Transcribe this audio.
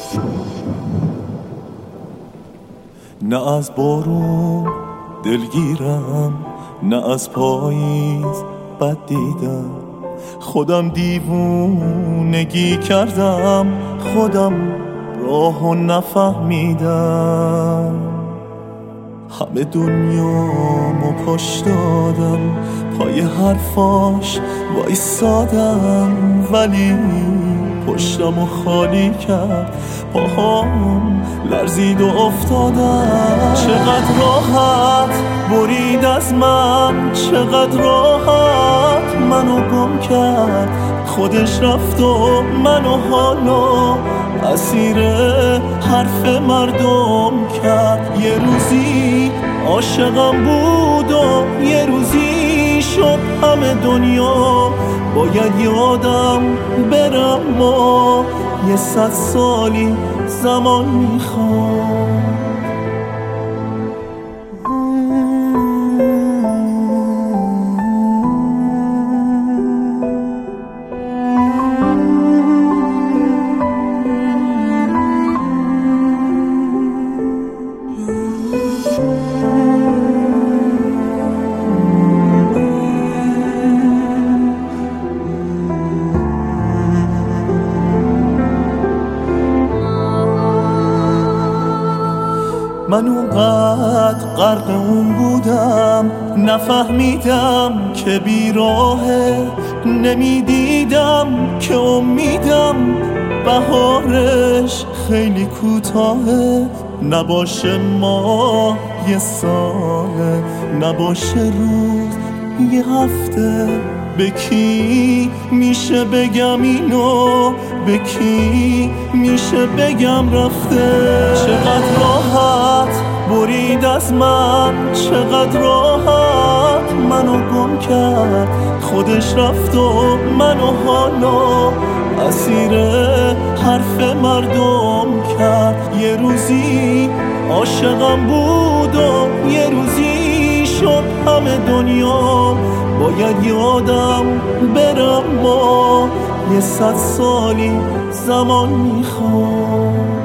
نه از بارون دلگیرم، نه از پاییز بد دیدم. خودم دیوونگی کردم، خودم راهو نفهمیدم. همه دنیامو پشت دادم، پای حرفاش وایسادم، ولی پشتمو خالی کرد، پاهام لرزید و افتادم. چقدر راحت برید از من، چقدر راحت منو گم کرد. خودش رفت و منو حالا اسیر حرف مردم کرد. یه روزی عاشقم بود و یه روزی شد همه دنیا. باید یادم برم، ما 100 سالی زمان میخوام. من اونقدر غرق اون بودم، نفهمیدم که بیراهه، نمیدیدم که امیدم بهارش خیلی کوتاهه. نباشه ماه 1 ساله، نباشه روز 1 هفته. به کی میشه بگم اینو، به کی میشه بگم رفته؟ چقدر راحت برید از من، چقدر راحت منو گم کرد. خودش رفت و منو حالا اسیر حرف مردم کرد. یه روزی عاشقم بود و یه روزی شد همه دنیا. باید یادم برم، ما 100 سالی زمان میخوام.